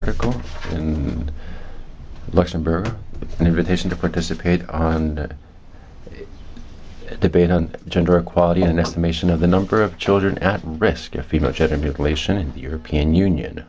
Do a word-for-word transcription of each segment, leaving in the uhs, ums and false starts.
article in Luxembourg, an invitation to participate on a debate on gender equality and an estimation of the number of children at risk of female genital mutilation in the European Union.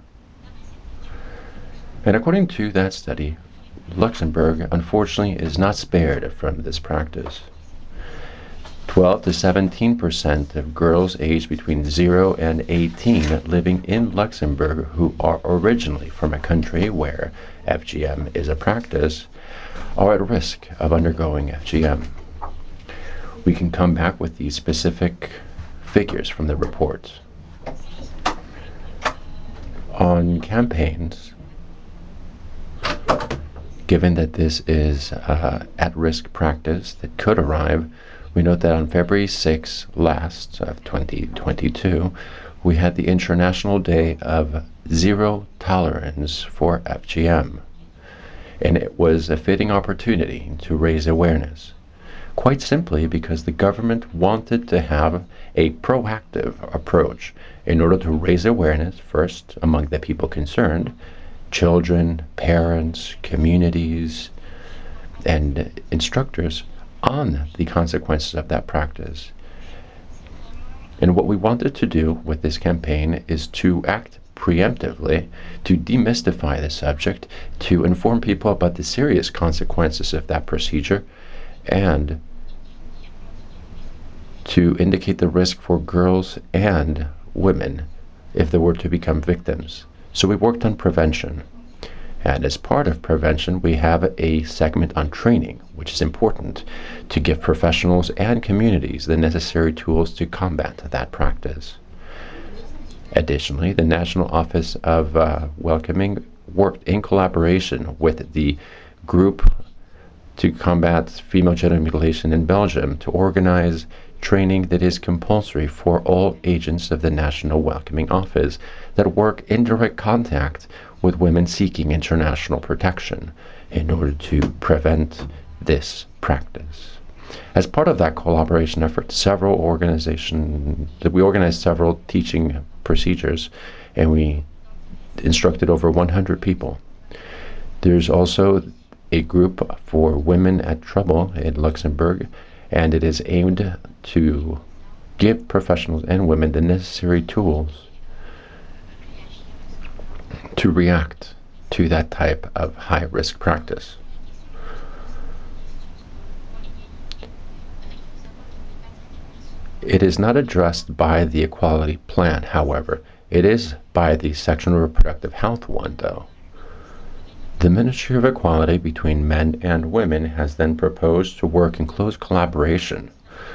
And according to that study, Luxembourg, unfortunately, is not spared from this practice. twelve to seventeen percent of girls aged between zero and eighteen living in Luxembourg who are originally from a country where F G M is a practice are at risk of undergoing F G M. We can come back with these specific figures from the report. On campaigns, given that this is uh, at-risk practice that could arrive, we note that on February sixth last of twenty twenty-two, we had the International Day of Zero Tolerance for F G M. And it was a fitting opportunity to raise awareness, quite simply because the government wanted to have a proactive approach in order to raise awareness, first among the people concerned, children, parents, communities, and instructors, on the consequences of that practice. And what we wanted to do with this campaign is to act preemptively, to demystify the subject, to inform people about the serious consequences of that procedure, and to indicate the risk for girls and women if they were to become victims. So we worked on prevention. And as part of prevention, we have a segment on training, which is important to give professionals and communities the necessary tools to combat that practice. Additionally, the National Office of uh, Welcoming worked in collaboration with the Group to Combat Female Genital Mutilation in Belgium to organize training that is compulsory for all agents of the National Welcoming Office that work in direct contact with women seeking international protection in order to prevent this practice. As part of that collaboration effort, several organizations, we organized several teaching procedures, and we instructed over one hundred people. There's also a group for women at trouble in Luxembourg, and it is aimed to give professionals and women the necessary tools to react to that type of high-risk practice. It is not addressed by the equality plan, however. It is by the sexual and reproductive health one, though. The Ministry of Equality between men and women has then proposed to work in close collaboration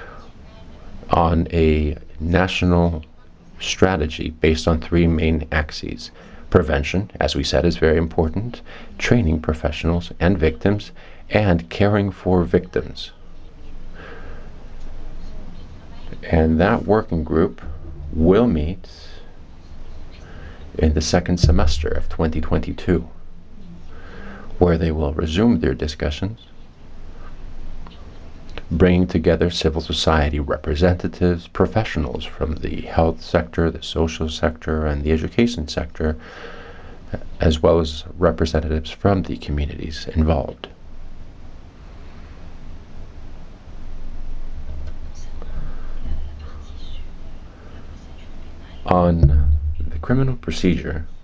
on a national strategy based on three main axes. Prevention, as we said, is very important, training professionals and victims, and caring for victims. And that working group will meet in the second semester of twenty twenty-two, where they will resume their discussions, bringing together civil society representatives, professionals from the health sector, the social sector, and the education sector, as well as representatives from the communities involved. On the criminal procedure,